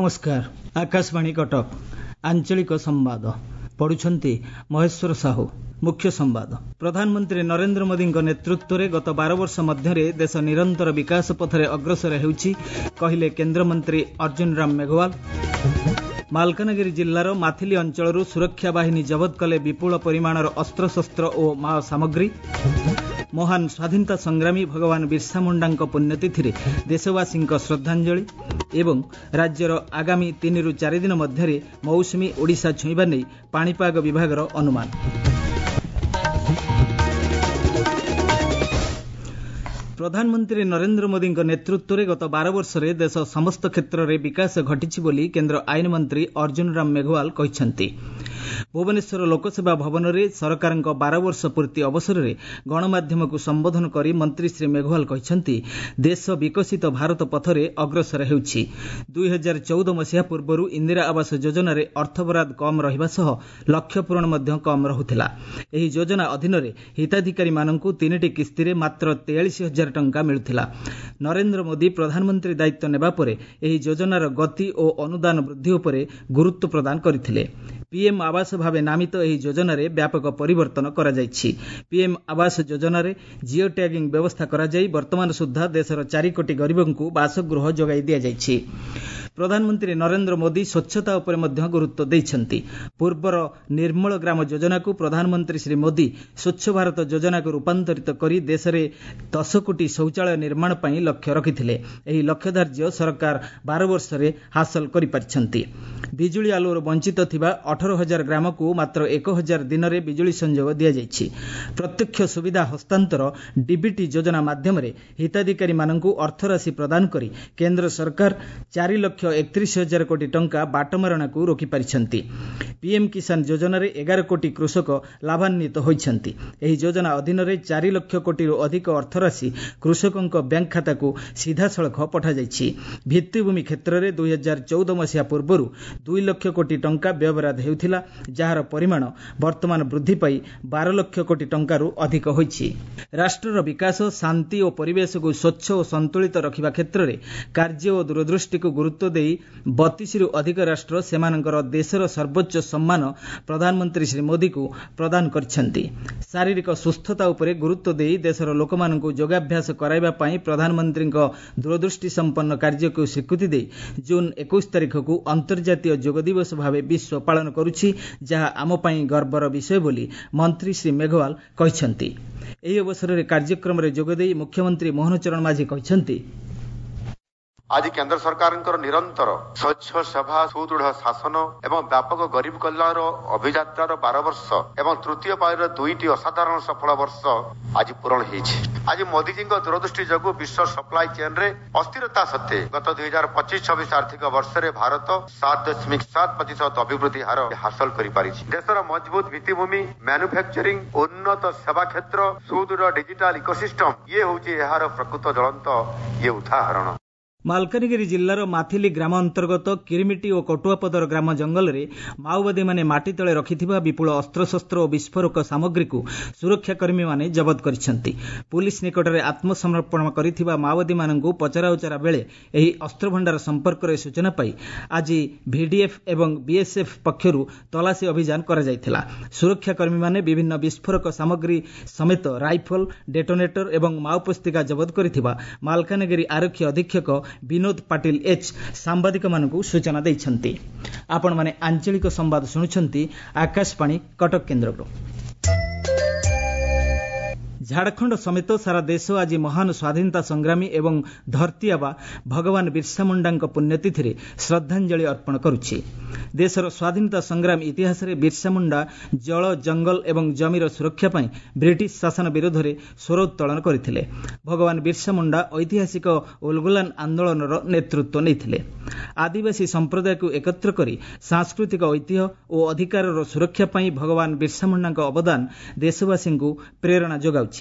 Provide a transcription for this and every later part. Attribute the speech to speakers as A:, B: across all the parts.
A: नमस्कार। आकाशवाणी कटक आंचलिक संवाद पढ़ुछंती महेश्वर साहू। मुख्य संवाद। प्रधानमंत्री नरेंद्र मोदी नेतृत्व में गत 12 वर्ष मध्य देश निरंतर विकास पथरे अग्रसर हेउछि कहिले केन्द्रमंत्री अर्जुन राम मेघवाल। मालकानगिरी जिल्लार माथिली अंचल सुरक्षा बाहिनी जबत कले विपुल परिमाणर अस्त्रशस्त्र और माओ सामग्री। महान स्वाधीनता संग्रामी भगवान बिरसा मुंडा पुण्यतिथि देशवासी श्रद्धांजलि एवं राज्यर आगामी 3 ରୁ 4 दिन मध्य मौसुमी ओडिशा छुईबा नहीं पाणीपाग विभागर अनुमान। प्रधानमंत्री नरेंद्र मोदी नेतृत्व में गत 12 वर्ष में देश समस्त क्षेत्र में विकास घटी बोली केन्द्र आईन मंत्री अर्जुन राम मेघवाल कहते। भुवनेश्वर लोकसेवा भवन में सरकार 12 वर्ष पूर्ति अवसर में गणमाध्यम को संबोधन कर मंत्री श्री मेघवाल कहते देश विकसित भारत पथरे अग्रसर हेउछि। 2014 मसीहा पूर्व इंदिरा आवास योजना अर्थबराद कम रहिबा सह लक्ष्य पूरण मध्य कम रहुथिला। एही योजना अधीन हिताधिकारी माननकु 3टी किस्ती रे मात्र 43,000 टंका मिलुथिला। नरेंद्र मोदी प्रधानमंत्री दायित्व नेबा परे एही योजनार गति और अनुदान वृद्धि उपरे गुरुत्व प्रदान करथिले। पीएम आवास भावे नामित एही योजना रे व्यापक परिवर्तन करा जायछि। पीएम आवास योजना रे जियो टैगिंग व्यवस्था करा जाई वर्तमान सुद्धा देशर 4 कोटी गरीबंकु बासगृह जोगाई दिया जायछि। प्रधानमंत्री नरेंद्र मोदी स्वच्छता उपर मध्य गुरुत्व दैछन्ति। पूर्वर निर्मल ग्राम योजना को प्रधानमंत्री श्री मोदी स्वच्छ भारत योजना को रूपांतरित करी देश में 10 कोटी शौचालय निर्माण पई लक्ष्य रखिथिले। एही लक्ष्य धार्य सरकार 12 वर्ष रे हासिल करि परिछन्ति। बिजुली आलोर वंचित थिबा 18,000 ग्राम को मात्र 1,000 दिन में बिजुली संयोग दिया जायछि। प्रत्यक्ष सुविधा हस्तांतर डीबीटी योजना माध्यम हिताधिकारी माननकु अर्थराशि प्रदान करी केंद्र सरकार 4,31,000 कोटी टंका बाटमारणा को रोकी पारिछन्ति। पीएम किसान योजना रे 11 कोटी कृषक लाभान्वित होइछन्ति। एही योजना अधीन रे 4 लाख कोटी रो अधिक अर्थराशि कृषकक बैंक खाता को सीधा सड़क पठा जायछि। भित्तिभूमि क्षेत्र में 2014 मसीहा पूर्व 2 लाख कोटी टंका व्यवहार हेउथिला जहार परिमाण वर्तमान वृद्धि पाई 12 लाख कोटी टंकारु अधिक होइछि। राष्ट्रर विकास शांति और परिवेश को स्वच्छ और संतुलित रखिबा क्षेत्र में कार्य और दूरदृष्टि को गुरुत्व देई 32 रु अधिक राष्ट्र सेमानकर देशर सर्वोच्च सम्मान प्रधानमंत्री श्री मोदी को प्रदान करछन्ति। शारीरिक सुस्थता उपरे गुरुत्व देई देशर लोकमाननकु योगाभ्यास कराइबा पई प्रधानमंत्री दूरदृष्टि संपन्न कार्य को स्वीकृति दे जून 21 तारिख को अंतर्जातीय योग दिवस भावे विश्व पालन करुछि जहा आम पई गर्वर विषय बोली मंत्री श्री मेघवाल कहछन्ति। एही अवसर रे कार्यक्रम रे जोग देई मुख्यमंत्री मोहन चरण माझी कहछन्ति
B: आज केंद्र सरकार निरंतर स्वच्छ सेवा सुदृढ़ शासन एवं व्यापक गरीब कल्याण अभियात्रार 12 वर्ष एवं तृतीय पायर 2टी असाधारण सफल वर्ष आज पूरण होइछि। आज मोदी जी दूरदृष्टि जगु विश्व सप्लाई चेन रे अस्थिरता सत्ते गत 2025-26 आर्थिक वर्ष रे भारत 7.7% अभिवृद्धि हार हासिल करि पारिछि। देशर मजबूत भित्तिभूमि मैन्युफैक्चरिंग उन्नत सेवा क्षेत्र सुदृढ़ डिजिटल इकोसिस्टम ये होछि एहार प्रकृत ज्वलंत ये उदाहरण।
A: मालकानगिरी जिल्लार माथिली ग्राम अंतर्गत किरिमिटी और कटुआपदर ग्राम जंगल में माओवादी माने माटी तले रखिथिबा विपुल अस्त्रशस्त्र और विस्फोरक सामग्री को सुरक्षाकर्मी माने जबत करिसेंति। पुलिस निकट में आत्मसमर्पण करिथिबा माओवादी माननकु पचराउचरा बेले एही अस्त्र भंडार संपर्क में सूचना पाई आज VDF एवं BSF पक्षरु तलाशी अभियान करा जायथिला। सुरक्षाकर्मी माने विभिन्न विस्फोरक सामग्री समेत राइफल डेटोनेटर एवं माओ पुस्तिका जबत करिथिबा मालकानगिरी आरक्षी अधीक्षक विनोद पाटिल एच सांबादिक मानकु सूचना दैछन्ति। आपण माने आंचलिक संवाद सुनुछन्ति आकाशवाणी कटक केन्द्रରୁ। झारखंड समेत सारा देश आज महान स्वाधीनता संग्रामी एवं धरती आबा भगवान बिरसा मुंडा पुण्यतिथि श्रद्धांजलि अर्पण करुछि। देशर स्वाधीनता संग्राम इतिहास रे बिरसा मुंडा जल जंगल एवं जमीर सुरक्षा पई ब्रिटिश शासन विरोध में स्वर उत्तोलन करथिले। भगवान बिरसा मुंडा ऐतिहासिक उलगुलान आंदोलन नेतृत्व नैथिले। आदिवासी संप्रदाय को एकत्र करी सांस्कृतिक ऐतिह्य और अधिकार सुरक्षा पई भगवान बिरसा मुंडा अवदान देशवासी को प्रेरणा जोगाउछि।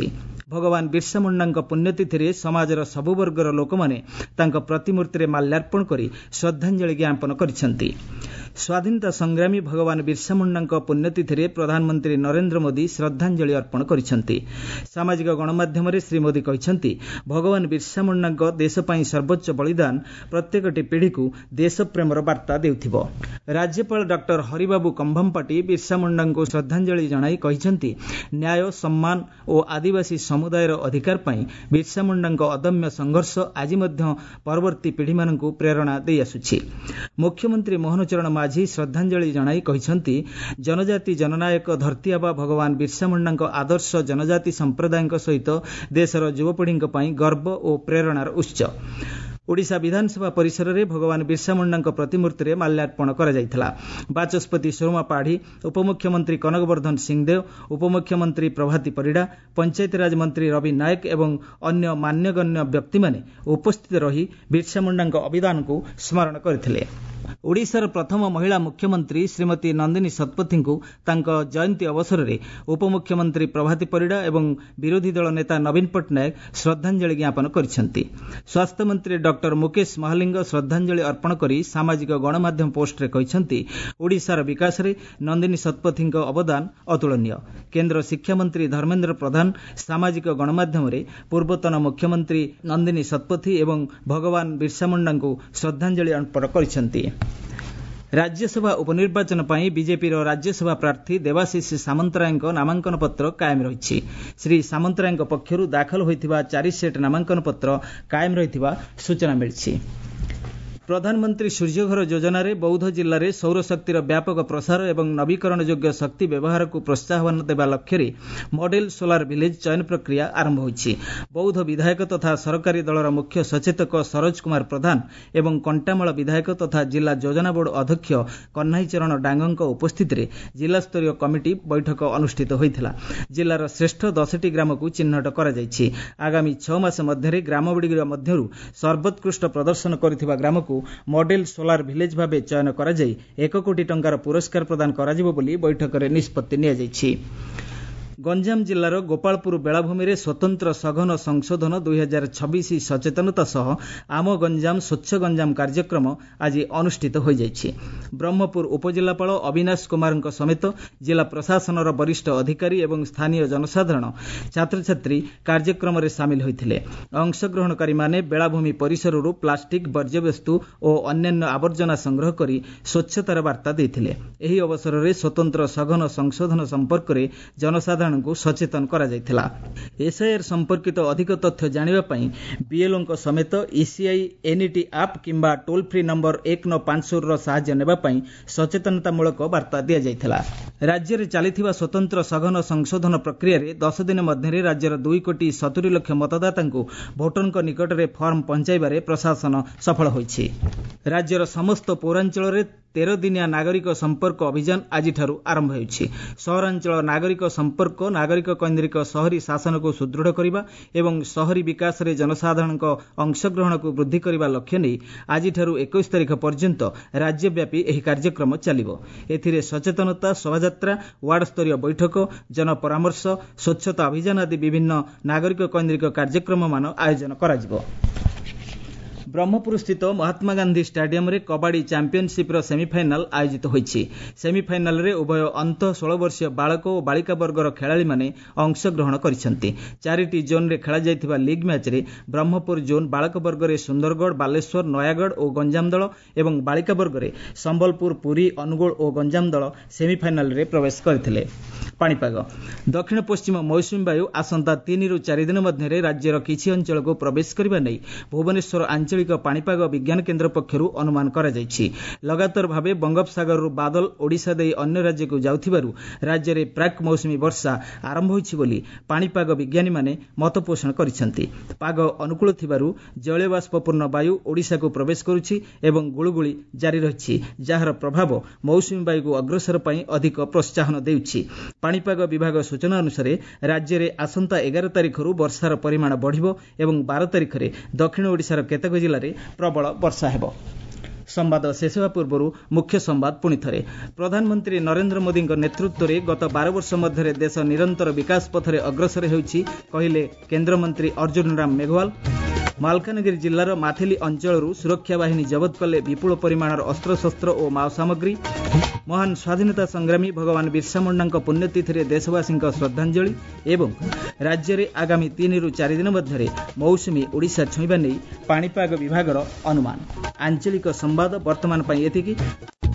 A: କରାଯାଉଛି। ଭଗବାନ ବିର୍ସା ମୁଣ୍ଡାଙ୍କ ପୁଣ୍ୟତିଥିରେ ସମାଜର ସବୁ ବର୍ଗର ଲୋକମାନେ ତାଙ୍କ ପ୍ରତିମୂର୍ତ୍ତିରେ ମାଲ୍ୟାର୍ପଣ କରି ଶ୍ରଦ୍ଧାଞ୍ଜଳି ଜ୍ଞାପନ କରିଛନ୍ତି। ସ୍ୱାଧୀନତା ସଂଗ୍ରାମୀ ଭଗବାନ ବିର୍ସା ମୁଣ୍ଡାଙ୍କ ପୁଣ୍ୟତିଥିରେ ପ୍ରଧାନମନ୍ତ୍ରୀ ନରେନ୍ଦ୍ର ମୋଦି ଶ୍ରଦ୍ଧାଞ୍ଜଳି ଅର୍ପଣ କରିଛନ୍ତି। ସାମାଜିକ ଗଣମାଧ୍ୟମରେ ଶ୍ରୀ ମୋଦି କହିଛନ୍ତି, ଭଗବାନ ବିର୍ସା ମୁଣ୍ଡାଙ୍କ ଦେଶ ପାଇଁ ସର୍ବୋଚ୍ଚ ବଳିଦାନ ପ୍ରତ୍ୟେକଟି ପିଢ଼ିକୁ ଦେଶପ୍ରେମର ବାର୍ତ୍ତା ଦେଉଥିବ। ରାଜ୍ୟପାଳ ଡକ୍ଟର ହରିବାବୁ କମ୍ଭମପାଟି ବିର୍ସା ମୁଣ୍ଡାଙ୍କୁ ଶ୍ରଦ୍ଧାଞ୍ଜଳି ଜଣାଇ କହିଛନ୍ତି, ନ୍ୟାୟ, ସମ୍ମାନ ଓ ଆଦିବାସୀ ସମୁଦାୟର ଅଧିକାର ପାଇଁ ବିର୍ସା ମୁଣ୍ଡାଙ୍କ ଅଦମ୍ୟ ସଂଘର୍ଷ ଆଜି ମଧ୍ୟ ପରବର୍ତ୍ତୀ ପିଢ଼ିମାନଙ୍କୁ ପ୍ରେରଣା ଦେଇଆସୁଛି। ମୁଖ୍ୟମନ୍ତ୍ରୀ ମୋହନ ଚରଣ ମାଝୀ ଶ୍ରଦ୍ଧାଞ୍ଜଳି ଜଣାଇ କହିଛନ୍ତି, ଜନଜାତି ଜନନାୟକ ଧରତୀ ଆବା ଭଗବାନ ବିର୍ସା ମୁଣ୍ଡାଙ୍କ ଆଦର୍ଶ ଜନଜାତି ସମ୍ପ୍ରଦାୟଙ୍କ ସହିତ ଦେଶର ଯୁବପିଢ଼ିଙ୍କ ପାଇଁ ଗର୍ବ ଓ ପ୍ରେରଣାର ଉତ୍ସ। ଓଡ଼ିଶା ବିଧାନସଭା ପରିସରରେ ଭଗବାନ ବିର୍ସା ମୁଣ୍ଡାଙ୍କ ପ୍ରତିମୂର୍ତ୍ତିରେ ମାଲ୍ୟାର୍ପଣ କରାଯାଇଥିଲା। ବାଚସ୍ପତି ସୁରମା ପାଢ଼ୀ, ଉପମୁଖ୍ୟମନ୍ତ୍ରୀ କନକବର୍ଦ୍ଧନ ସିଂହଦେଓ, ଉପମୁଖ୍ୟମନ୍ତ୍ରୀ ପ୍ରଭାତୀ ପରିଡ଼ା, ପଞ୍ଚାୟତିରାଜ ମନ୍ତ୍ରୀ ରବି ନାୟକ ଏବଂ ଅନ୍ୟ ମାନ୍ୟଗଣ୍ୟ ବ୍ୟକ୍ତିମାନେ ଉପସ୍ଥିତ ରହି ବିର୍ସା ମୁଣ୍ଡାଙ୍କ ଅବଦାନକୁ ସ୍ମରଣ କରିଥିଲେ। ଓଡ଼ିଶାର ପ୍ରଥମ ମହିଳା ମୁଖ୍ୟମନ୍ତ୍ରୀ ଶ୍ରୀମତୀ ନନ୍ଦିନୀ ଶତପଥୀଙ୍କୁ ତାଙ୍କ ଜୟନ୍ତୀ ଅବସରରେ ଉପମୁଖ୍ୟମନ୍ତ୍ରୀ ପ୍ରଭାତୀ ପରିଡ଼ା ଏବଂ ବିରୋଧୀ ଦଳ ନେତା ନବୀନ ପଟ୍ଟନାୟକ ଶ୍ରଦ୍ଧାଞ୍ଜଳି ଜ୍ଞାପନ କରିଛନ୍ତି। ସ୍ୱାସ୍ଥ୍ୟମନ୍ତ୍ରୀ ଡକ୍ଟର ମୁକେଶ ମହାଲିଙ୍ଗ ଶ୍ରଦ୍ଧାଞ୍ଜଳି ଅର୍ପଣ କରି ସାମାଜିକ ଗଣମାଧ୍ୟମ ପୋଷ୍ଟରେ କହିଛନ୍ତି, ଓଡ଼ିଶାର ବିକାଶରେ ନନ୍ଦିନୀ ଶତପଥୀଙ୍କ ଅବଦାନ ଅତୁଳନୀୟ। କେନ୍ଦ୍ର ଶିକ୍ଷାମନ୍ତ୍ରୀ ଧର୍ମେନ୍ଦ୍ର ପ୍ରଧାନ ସାମାଜିକ ଗଣମାଧ୍ୟମରେ ପୂର୍ବତନ ମୁଖ୍ୟମନ୍ତ୍ରୀ ନନ୍ଦିନୀ ଶତପଥୀ ଏବଂ ଭଗବାନ ବିର୍ସା ମୁଣ୍ଡାଙ୍କୁ ଶ୍ରଦ୍ଧାଞ୍ଜଳି ଅର୍ପଣ କରିଛନ୍ତି। ରାଜ୍ୟସଭା ଉପନିର୍ବାଚନ ପାଇଁ ବିଜେପିର ରାଜ୍ୟସଭା ପ୍ରାର୍ଥୀ ଦେବାଶିଷ ସାମନ୍ତରାୟଙ୍କ ନାମାଙ୍କନ ପତ୍ର କାଏମ ରହିଛି। ଶ୍ରୀ ସାମନ୍ତରାୟଙ୍କ ପକ୍ଷରୁ ଦାଖଲ ହୋଇଥିବା 4 ସେଟ୍ ନାମାଙ୍କନ ପତ୍ର କାଏମ ରହିଥିବା ସୂଚନା ମିଳିଛି। ପ୍ରଧାନମନ୍ତ୍ରୀ ସୂର୍ଯ୍ୟଘର ଯୋଜନାରେ ବୌଦ୍ଧ ଜିଲ୍ଲାରେ ସୌରଶକ୍ତିର ବ୍ୟାପକ ପ୍ରସାର ଏବଂ ନବୀକରଣଯୋଗ୍ୟ ଶକ୍ତି ବ୍ୟବହାରକୁ ପ୍ରୋତ୍ସାହନ ଦେବା ଲକ୍ଷ୍ୟରେ ମଡେଲ ସୋଲାର ଭିଲେଜ ଚୟନ ପ୍ରକ୍ରିୟା ଆରମ୍ଭ ହୋଇଛି। ବୌଦ୍ଧ ବିଧାୟକ ତଥା ସରକାରୀ ଦଳର ମୁଖ୍ୟ ସଚେତକ ସରୋଜ କୁମାର ପ୍ରଧାନ ଏବଂ କଣ୍ଟାମାଳ ବିଧାୟକ ତଥା ଜିଲ୍ଲା ଯୋଜନା ବୋର୍ଡ ଅଧ୍ୟକ୍ଷ କହ୍ନାଇ ଚରଣ ଡାଙ୍ଗଙ୍କ ଉପସ୍ଥିତିରେ ଜିଲ୍ଲାସ୍ତରୀୟ କମିଟି ବୈଠକ ଅନୁଷ୍ଠିତ ହୋଇଥିଲା। ଜିଲ୍ଲାର ଶ୍ରେଷ୍ଠ 10ଟି ଗ୍ରାମକୁ ଚିହ୍ନଟ କରାଯାଇଛି। ଆଗାମୀ 6 ମାସ ମଧ୍ୟରେ ଗ୍ରାମଗୁଡ଼ିକ ମଧ୍ୟରୁ ସର୍ବୋତ୍କୃଷ୍ଟ ପ୍ରଦର୍ଶନ କରିଥିବା ଗ୍ରାମକୁ ମଡେଲ ସୋଲାର ଭିଲେଜ ଭାବେ ଚୟନ କରାଯାଇ 1 କୋଟି ଟଙ୍କାର ପୁରସ୍କାର ପ୍ରଦାନ କରାଯିବ ବୋଲି ବୈଠକରେ ନିଷ୍ପତ୍ତି ନିଆଯାଇଛି। ଗଞ୍ଜାମ ଜିଲ୍ଲାର ଗୋପାଳପୁର ବେଳାଭୂମିରେ ସ୍ୱତନ୍ତ୍ର ସଘନ ସଂଶୋଧନ 2026 ସଚେତନତା ସହ ଆମ ଗଞ୍ଜାମ ସ୍ୱଚ୍ଛ ଗଞ୍ଜାମ କାର୍ଯ୍ୟକ୍ରମ ଆଜି ଅନୁଷ୍ଠିତ ହୋଇଯାଇଛି। ବ୍ରହ୍ମପୁର ଉପଜିଲ୍ଲାପାଳ ଅବିନାଶ କୁମାରଙ୍କ ସମେତ ଜିଲ୍ଲା ପ୍ରଶାସନର ବରିଷ୍ଠ ଅଧିକାରୀ ଏବଂ ସ୍ଥାନୀୟ ଜନସାଧାରଣ ଛାତ୍ରଛାତ୍ରୀ କାର୍ଯ୍ୟକ୍ରମରେ ସାମିଲ ହୋଇଥିଲେ। ଅଂଶଗ୍ରହଣକାରୀମାନେ ବେଳାଭୂମି ପରିସରରୁ ପ୍ଲାଷ୍ଟିକ୍ ବର୍ଜ୍ୟବସ୍ତୁ ଓ ଅନ୍ୟାନ୍ୟ ଆବର୍ଜନା ସଂଗ୍ରହ କରି ସ୍ୱଚ୍ଛତାର ବାର୍ତ୍ତା ଦେଇଥିଲେ। ଏହି ଅବସରରେ ସ୍ୱତନ୍ତ୍ର ସଘନ ସଂଶୋଧନ ସମ୍ପର୍କରେ ଜନସାଧାରଣ ସଚେତନ କରାଯାଇଥିଲା। ଏସ୍ଆଇଆର୍ ସମ୍ପର୍କିତ ଅଧିକ ତଥ୍ୟ ଜାଣିବା ପାଇଁ ବିଏଲ୍ଓଙ୍କ ସମେତ ଇସିଆଇ ଏନ୍ଇଟି ଆପ୍ କିମ୍ବା ଟୋଲ୍ ଫ୍ରି ନମ୍ବର 1950ର ସାହାଯ୍ୟ ନେବା ପାଇଁ ସଚେତନତାମୂଳକ ବାର୍ତ୍ତା ଦିଆଯାଇଥିଲା। ରାଜ୍ୟରେ ଚାଲିଥିବା ସ୍ୱତନ୍ତ୍ର ସଘନ ସଂଶୋଧନ ପ୍ରକ୍ରିୟାରେ 10 ଦିନ ମଧ୍ୟରେ ରାଜ୍ୟର 2,70,00,000 ମତଦାତାଙ୍କୁ ଭୋଟରଙ୍କ ନିକଟରେ ଫର୍ମ ପହଞ୍ଚାଇବାରେ ପ୍ରଶାସନ ସଫଳ ହୋଇଛି। ରାଜ୍ୟର ସମସ୍ତ ପୌରାଞ୍ଚଳରେ 13 ଦିନିଆ ନାଗରିକ ସମ୍ପର୍କ ଅଭିଯାନ ଆଜିଠାରୁ ଆରମ୍ଭ ହେଉଛି। ସହରାଞ୍ଚଳ ନାଗରିକ ସମ୍ପର୍କ ନାଗରିକ କୈନ୍ଦ୍ରିକ ସହରୀ ଶାସନକୁ ସୁଦୃଢ଼ କରିବା ଏବଂ ସହରୀ ବିକାଶରେ ଜନସାଧାରଣଙ୍କ ଅଂଶଗ୍ରହଣକୁ ବୃଦ୍ଧି କରିବା ଲକ୍ଷ୍ୟ ନେଇ ଆଜିଠାରୁ 21 ତାରିଖ ପର୍ଯ୍ୟନ୍ତ ରାଜ୍ୟବ୍ୟାପୀ ଏହି କାର୍ଯ୍ୟକ୍ରମ ଚାଲିବ। ଏଥିରେ ସଚେତନତା ଶୋଭାଯାତ୍ରା, ୱାର୍ଡସ୍ତରୀୟ ବୈଠକ, ଜନପରାମର୍ଶ, ସ୍ୱଚ୍ଛତା ଅଭିଯାନ ଆଦି ବିଭିନ୍ନ ନାଗରିକ କୈନ୍ଦ୍ରିକ କାର୍ଯ୍ୟକ୍ରମମାନ ଆୟୋଜନ କରାଯିବ। ବ୍ରହ୍ମପୁରସ୍ଥିତ ମହାତ୍ମାଗାନ୍ଧୀ ଷ୍ଟାଡିୟମରେ କବାଡି ଚାମ୍ପିୟନସିପ୍ର ସେମିଫାଇନାଲ୍ ଆୟୋଜିତ ହୋଇଛି। ସେମିଫାଇନାଲ୍ରେ ଉଭୟ ଅନ୍ତଃ 16 ବର୍ଷୀୟ ବାଳକ ଓ ବାଳିକା ବର୍ଗର ଖେଳାଳିମାନେ ଅଂଶଗ୍ରହଣ କରିଛନ୍ତି। 4ଟି ଜୋନ୍ରେ ଖେଳାଯାଇଥିବା ଲିଗ୍ ମ୍ୟାଚ୍ରେ ବ୍ରହ୍ମପୁର ଜୋନ୍ ବାଳକ ବର୍ଗରେ ସୁନ୍ଦରଗଡ଼, ବାଲେଶ୍ୱର, ନୟାଗଡ଼ ଓ ଗଞ୍ଜାମ ଦଳ ଏବଂ ବାଳିକା ବର୍ଗରେ ସମ୍ବଲପୁର, ପୁରୀ, ଅନୁଗୁଳ ଓ ଗଞ୍ଜାମ ଦଳ ସେମିଫାଇନାଲ୍ରେ ପ୍ରବେଶ କରିଥିଲେ। ପାଣିପାଗ। ଦକ୍ଷିଣ ପଶ୍ଚିମ ମୌସୁମୀ ବାୟୁ ଆସନ୍ତା 3ରୁ 4 ଦିନ ମଧ୍ୟରେ ରାଜ୍ୟର କିଛି ଅଞ୍ଚଳକୁ ପ୍ରବେଶ କରିବା ନେଇ ଭୁବନେଶ୍ୱର ଆଞ୍ଚଳିକ ପାଣିପାଗ ବିଜ୍ଞାନ କେନ୍ଦ୍ର ପକ୍ଷରୁ ଅନୁମାନ କରାଯାଇଛି। ଲଗାତାର ଭାବେ ବଙ୍ଗୋପସାଗରରୁ ବାଦଲ ଓଡ଼ିଶା ଦେଇ ଅନ୍ୟ ରାଜ୍ୟକୁ ଯାଉଥିବାରୁ ରାଜ୍ୟରେ ପ୍ରାକ୍ ମୌସୁମୀ ବର୍ଷା ଆରମ୍ଭ ହୋଇଛି ବୋଲି ପାଣିପାଗ ବିଜ୍ଞାନୀମାନେ ମତ ପୋଷଣ କରିଛନ୍ତି। ପାଗ ଅନୁକୂଳ ଥିବାରୁ ଜଳୀୟବାଷ୍ପପୂର୍ଣ୍ଣ ବାୟୁ ଓଡ଼ିଶାକୁ ପ୍ରବେଶ କରୁଛି ଏବଂ ଗୁଳୁଗୁଳି ଜାରି ରହିଛି, ଯାହାର ପ୍ରଭାବ ମୌସୁମୀ ବାୟୁକୁ ଅଗ୍ରସର ପାଇଁ ଅଧିକ ପ୍ରୋତ୍ସାହନ ଦେଉଛି। ପାଣିପାଗ ବିଭାଗ ସୂଚନା ଅନୁସାରେ ରାଜ୍ୟରେ ଆସନ୍ତା 11 ତାରିଖରୁ ବର୍ଷାର ପରିମାଣ ବଢ଼ିବ ଏବଂ 12 ତାରିଖରେ ଦକ୍ଷିଣ ଓଡ଼ିଶାର କେତେକ ଜିଲ୍ଲାରେ ପ୍ରବଳ ବର୍ଷା ହେବ। ସମ୍ବାଦ ଶେଷ ହେବା ପୂର୍ବରୁ ମୁଖ୍ୟ ସମ୍ବାଦ ପୁଣି ଥରେ। ପ୍ରଧାନମନ୍ତ୍ରୀ ନରେନ୍ଦ୍ର ମୋଦିଙ୍କ ନେତୃତ୍ୱରେ ଗତ 12 ବର୍ଷ ମଧ୍ୟରେ ଦେଶ ନିରନ୍ତର ବିକାଶ ପଥରେ ଅଗ୍ରସର ହେଉଛି କହିଲେ କେନ୍ଦ୍ରମନ୍ତ୍ରୀ ଅର୍ଜୁନ ରାମ ମେଘୱାଲ। ମାଲକାନଗିରି ଜିଲ୍ଲାର ମାଥିଲି ଅଞ୍ଚଳରୁ ସୁରକ୍ଷା ବାହିନୀ ଜବତ କଲେ ବିପୁଳ ପରିମାଣର ଅସ୍ତ୍ରଶସ୍ତ୍ର ଓ ମାଓ ସାମଗ୍ରୀ। ମହାନ ସ୍ୱାଧୀନତା ସଂଗ୍ରାମୀ ଭଗବାନ ବିର୍ସା ମୁଣ୍ଡାଙ୍କ ପୁଣ୍ୟତିଥିରେ ଦେଶବାସୀଙ୍କ ଶ୍ରଦ୍ଧାଞ୍ଜଳି ଏବଂ ରାଜ୍ୟରେ ଆଗାମୀ 3ରୁ 4 ଦିନ ମଧ୍ୟରେ ମୌସୁମୀ ଓଡ଼ିଶା ଛୁଇଁବା ନେଇ ପାଣିପାଗ ବିଭାଗର ଅନୁମାନ। ଆଞ୍ଚଳିକ ସମ୍ବାଦ ବର୍ତ୍ତମାନ ପାଇଁ ଏତିକି।